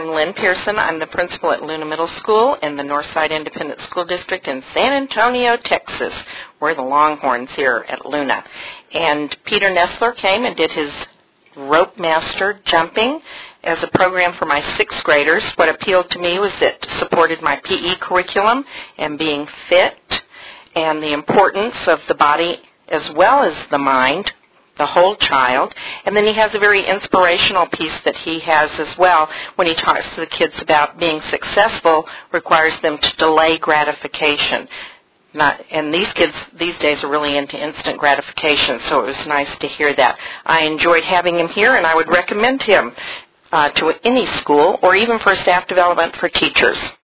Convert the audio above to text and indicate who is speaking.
Speaker 1: I'm Lynn Pearson. I'm the principal at Luna Middle School in the Northside Independent School District in San Antonio, Texas. We're the Longhorns here at Luna. And Peter Nessler came and did his rope master jumping as a program for my sixth graders. What appealed to me was that it supported my PE curriculum and being fit and the importance of the body as well as the mind, the whole child. And then he has a very inspirational piece that he has as well when he talks to the kids about being successful requires them to delay gratification. And these kids these days are really into instant gratification, so it was nice to hear that. I enjoyed having him here, and I would recommend him to any school or even for staff development for teachers.